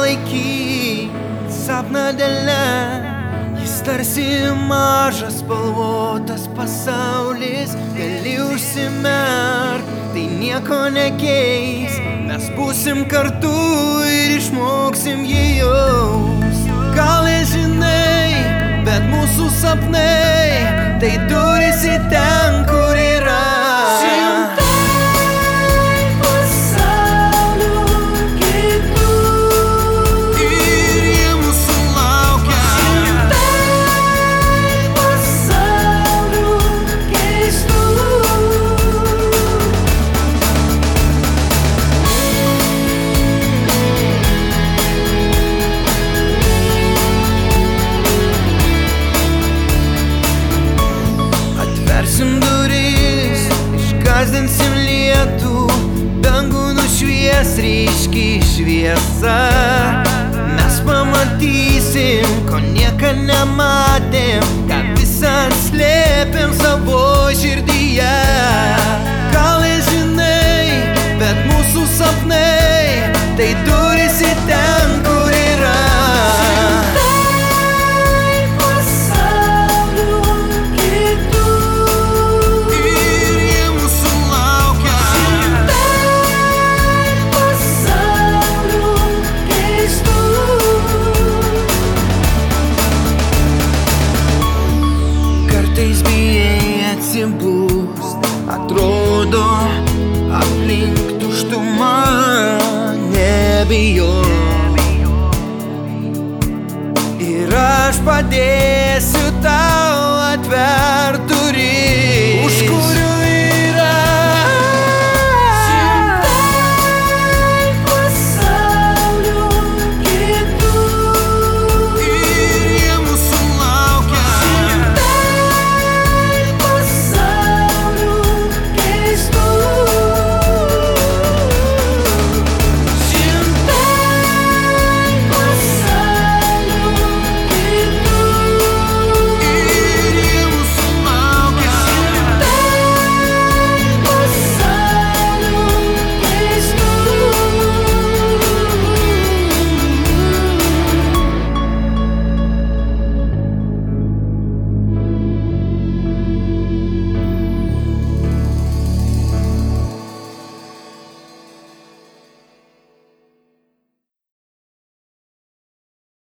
palaikyk sapną delne. Jis tarsi mažas spalvotas pasaulis, gali užsimerkt, tai nieko nekeis. Mes būsim kartu ir išmoksim jį jaust. Gal nežinai, bet mūsų sapnai tai durys į ten, kur yra šimtai pasaulių kitų. ir jie mūsų laukia. Šimtai pasaulių keistų. Atversim duris, išgąsdinsim lietų, dangų nušvies ryški šviesa. Mes pamatysim, ko niekad nematėm, ką visą slėpėm savo širdyje. Gal nežinai, bet mūsų sapnai tai durys į ten, kur yra Šimtai pasaulių kitų. ir jie mūsų laukia. Šimtai pasaulių keistų. Kartais bijai atsibūst, atrodo aplink tuštuma. Nebijok ir aš padėsiu.